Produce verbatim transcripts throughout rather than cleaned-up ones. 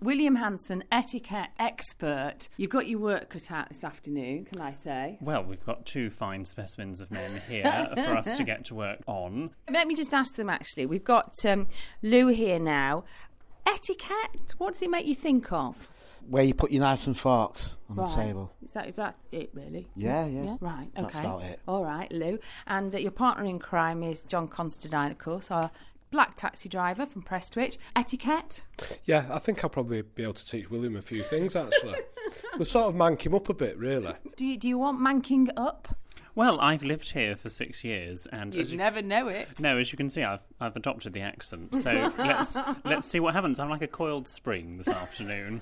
William Hanson, etiquette expert. You've got your work cut out this afternoon, can I say? Well, we've got two fine specimens of men here for us to get to work on. Let me just ask them, actually. We've got um, Lou here now. Etiquette, what does it make you think of? Where you put your knives and forks on Right. the table. Is that, is that it, really? Yeah, yeah. Yeah, right, okay. That's about it. All right, Lou. And uh, your partner in crime is John Constantine, of course, our black taxi driver from Prestwich. Etiquette? Yeah, I think I'll probably be able to teach William a few things, actually. We'll sort of mank him up a bit, really. Do you, do you want manking up? Well, I've lived here for six years, and You'd as you, never know it. no, as you can see, I've I've adopted the accent. So let's let's see what happens. I'm like a coiled spring this afternoon,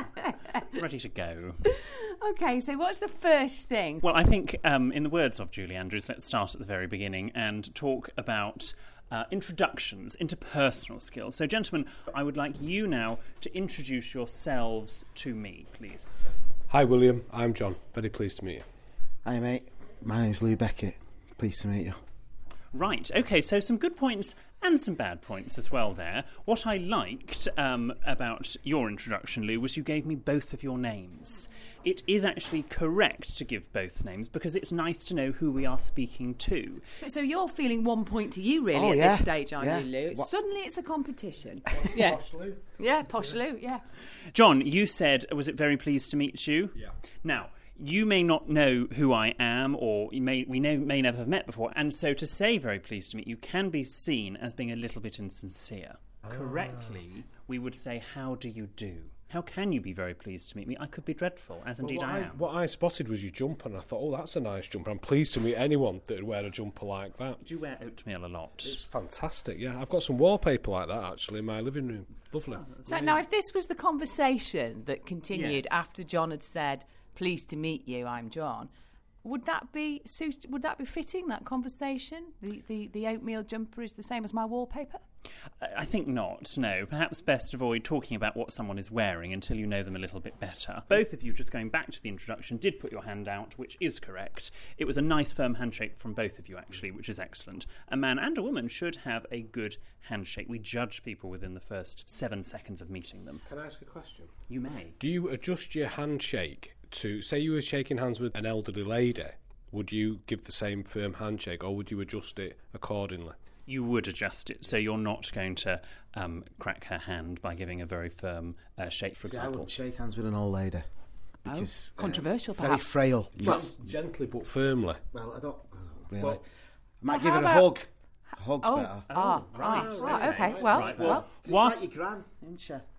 ready to go. Okay, so what's the first thing? Well, I think, um, in the words of Julie Andrews, let's start at the very beginning and talk about uh, introductions, interpersonal skills. So, gentlemen, I would like you now to introduce yourselves to me, please. Hi, William. I'm John. Very pleased to meet you. Hi, mate. My name's Lou Beckett. Pleased to meet you. Right, okay, so some good points and some bad points as well there. What I liked um, about your introduction, Lou, was you gave me both of your names. It is actually correct to give both names because it's nice to know who we are speaking to. So you're feeling one point to you, really, Oh, at yeah. this stage, aren't Yeah. you, Lou? What- Suddenly it's a competition. Yeah. Posh Lou. Yeah, posh Lou, yeah. John, you said, was it very pleased to meet you? Yeah. Now, you may not know who I am, or you may, we may, may never have met before, and so to say very pleased to meet you can be seen as being a little bit insincere. Ah. Correctly, we would say, how do you do? How can you be very pleased to meet me? I could be dreadful, as indeed Well, what I I, am. what I spotted was your jumper, and I thought, oh, that's a nice jumper. I'm pleased to meet anyone that would wear a jumper like that. Do you wear oatmeal a lot? It's fantastic, yeah. I've got some wallpaper like that, actually, in my living room. Lovely. So now, if this was the conversation that continued Yes. after John had said, "Pleased to meet you, I'm John," would that be suit- would that be fitting, that conversation? The, the the oatmeal jumper is the same as my wallpaper? I think not, no. Perhaps best avoid talking about what someone is wearing until you know them a little bit better. Both of you, just going back to the introduction, did put your hand out, which is correct. It was a nice firm handshake from both of you, actually, which is excellent. A man and a woman should have a good handshake. We judge people within the first seven seconds of meeting them. Can I ask a question? You may. Do you adjust your handshake to, say you were shaking hands with an elderly lady, would you give the same firm handshake, or would you adjust it accordingly? You would adjust it, so you're not going to um, crack her hand by giving a very firm uh, shake, for See, I example. wouldn't shake hands with an old lady. Because, Oh, controversial, uh, very perhaps. frail. Gen- gently but firmly. Well, I don't, I don't really. Well- I might Well, give how her a about- hug. A hug's Oh, better. ah, right, ah, right, okay. right, Well, right. well, She's Whilst- like your gran, isn't she?